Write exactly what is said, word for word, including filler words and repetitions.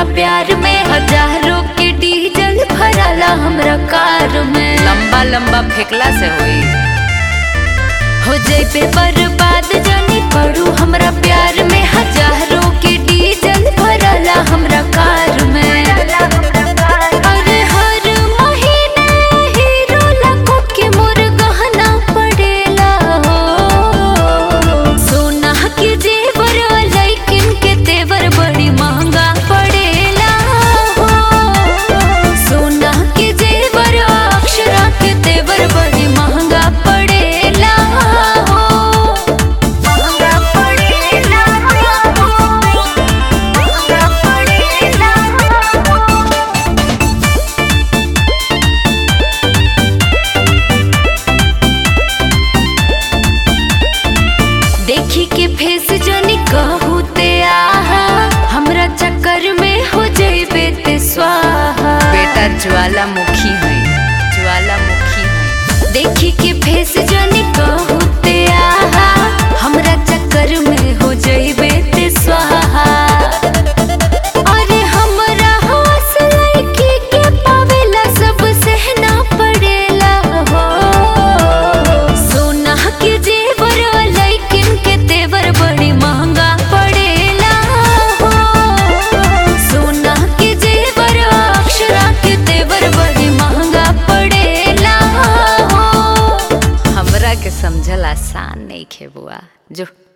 प्यार में हजारों के डीजल भराला हमरा कार में। लंबा लंबा फेंकला से होई हो जैबे बर्बाद जानी पड़ू हमरा प्यार में हजारों के डीजल भराला हमरा कार में। अरे हर महीने हीरो लाखों के मोर गहना पड़ेला हो। सोना के जेवर लेकिन के तेवर बड़ी महंगा पड़ेला हो। सोना के जेवर अक्षरा के तेवर बड़ी महंगा पड़ेला हो। महंगा पड़ेला हो। महंगा पड़ेला हो। देखी के फेस जनी कहू ते आहा हमरा चक्कर में हो जइबे ते स्वाहा। बेटा ज्वालामुखी है ज्वालामुखी है। देखी के फेस जनी कहू ते आहा हमरा चक्कर में हो जइबे ते स्वाहा। अरे हमरा हौस लड़की के पावेला सब सहना पड़ेला हो। सोना के जेवर लेकिन के तेवर बड़ी महंगा पड़ेला हो। सोना के जेवर अक्षरा के तेवर बड़ी महंगा पड़ेला हो। हमरा के समझल आसान नहीं खे बुआ जो